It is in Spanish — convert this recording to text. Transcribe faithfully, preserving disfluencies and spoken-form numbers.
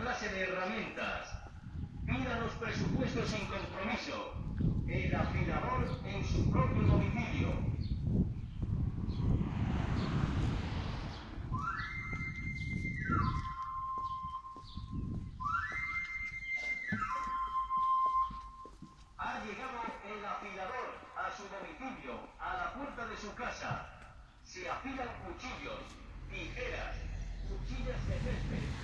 clase de herramientas. Pida los presupuestos sin compromiso. El afilador en su propio domicilio. Ha llegado el afilador a su domicilio, a la puerta de su casa. Se afilan cuchillos, tijeras, cuchillas de césped.